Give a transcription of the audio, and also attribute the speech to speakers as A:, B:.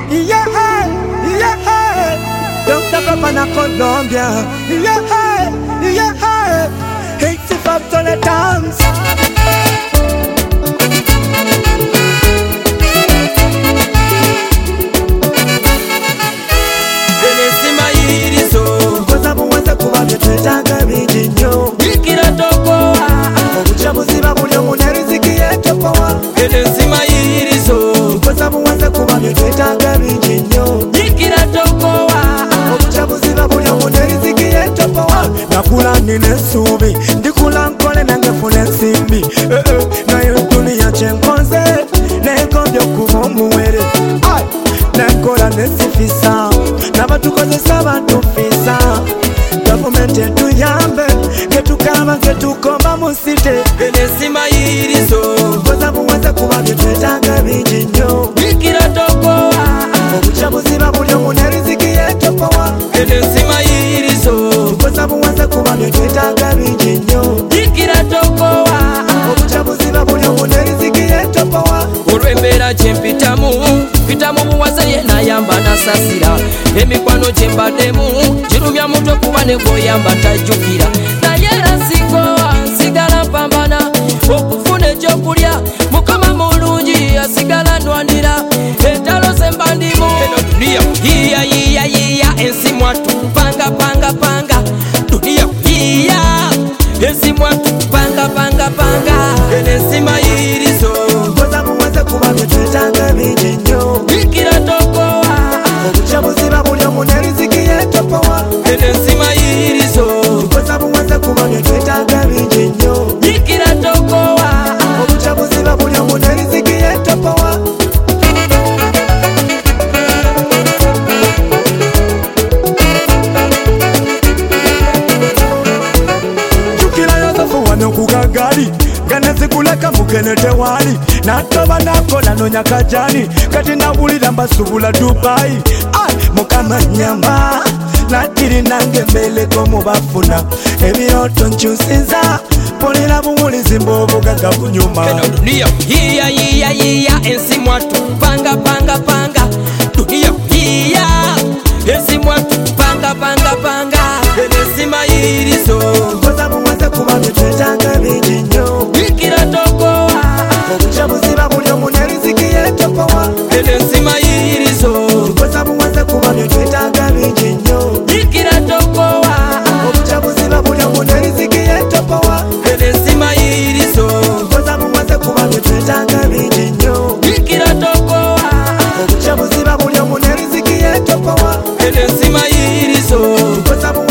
A: Yeah, yeah. Dr. Papa Colombia. Yeah. It's a fab to the dance. Obuchabuziba buli omuntu eriziki yetopowa enzima yirizo koza buwanze kuba byetwetaaga bingi nnyo nyikira tokowa obuchabuziba buli omuntu eriziki yetopowa nakula nina essuubi ndikula nkole nange funa ensimbi naye duniya kyenkoze nenkombye okuba omuwere nenkola nesifisa nabatukozesa bantufisa gavumenti etuyambe getukaba getukomba mu site enzima yirizo koza buwanze kuba byetwetaaga bingi nnyo nyikira tokowa obuchabuziba buli omuntu eriziki yetopowa enzima yirizo koza buwanze kuba byetwetaaga bingi nnyo nyikira tokowa obuchabuziba buli omuntu eriziki yetopowa olw'embeera gyempitamu pitamu buwaze yenayamba nasasira emikwano gyembaddemu girumya mutwe kuba negwoyamba tajjukira naye era nsigala mpambana okufuna ekyokulya mukama mulungi asigala nwanira entalo zemba ndimu yiya ensi mwatu panga duniya yiya ensi mwatu panga enzima yirizo koza buwanze kuba byetwetaaga bingi nnyo nyikira tokowa obuchabuziba buli omuntu eriziki yetopowa enzima yirizo koza buwanze kuba byetwetaaga bingi nnyo nyikira tokowa obuchabuziba buli omuntu eriziki yetopowa nokugagali ganeziguleka mugene tewali natoba nakola nonya kajani kati nawulira mbasubula Dubai mukama nyamba natiri nange mbeleko mubafuna ebiroto nkyusiza polera buwulizi mbobugaga bunyuma yiya ensi mwatu panga duniya yiya ensi mwatu panga enzima yirizo koza buwanze kuba byetwetaaga bingi nnyo nyikira tokowa obuchabuziba buli omuntu eriziki yetopowa enzima yirizo koza buwanze kuba byetwetaaga bingi nnyo nyikira tokowa obuchabuziba buli omuntu eriziki yetopowa enzima yirizo koza buwanze kuba byetwetaaga bingi nnyo nyikira tokowa obuchabuziba buli omuntu eriziki yetopowa enzima yirizo koza